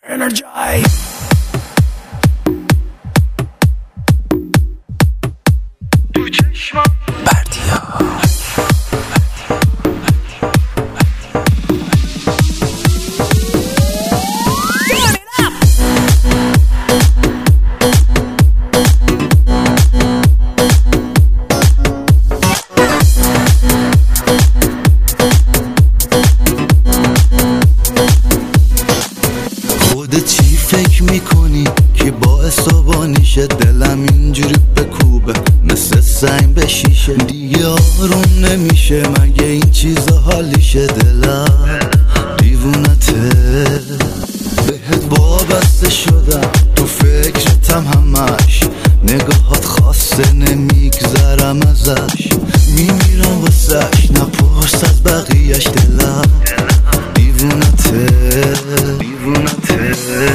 دلم اینجوری بکوبه مثل سنگ به شیشه، دیگه آروم نمیشه مگه این چیزا حالیشه. دلم دیوونته بهت وابسته شدم، تو فکرتم همش، نگاهات خاصه نمیگذرم ازش، میمیرم واسش نپرس از بقیهش. دلم دیوونته دیوونته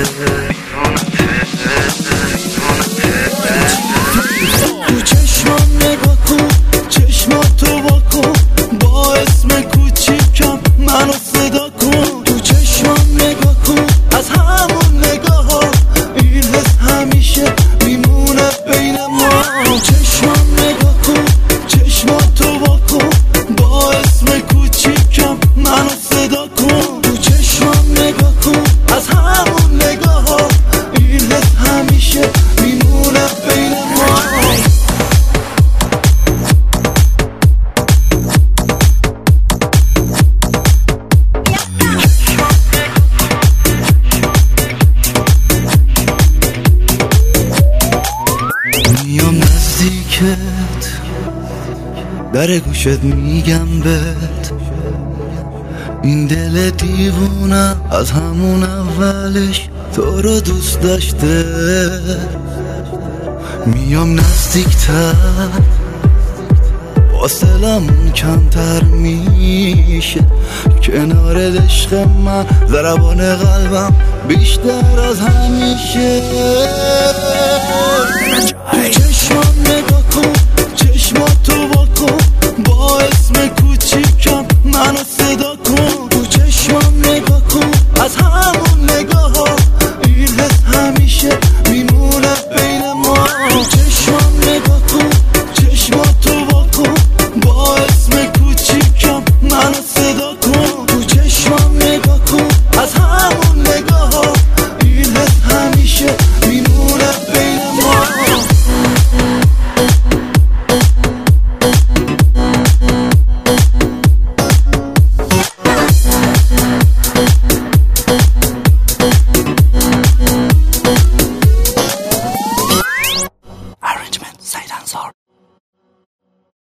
تو چشمام نگاه کن، چشماتو واکن، با اسم کوچیکم منو صدا کن. تو چشمام نگاه کن، از همون نگاه ها این حس همیشه میمونه بین ما. تو چشمام نگاه کن، چشماتو واکن، با اسم کوچیکم منو صدا کن. تو چشمام نگاه کن، از همون نگاه ها این حس همیشه میمونه بین ما. میام نزدیکت، در گوشت میگم بهت، این دل دیوونه از همون اولش تو رو دوست داشته. میام نزدیکتر، فاصلمون کمتر میشه، کنار عشق من ضربان قلبم بیشتر از همیشه.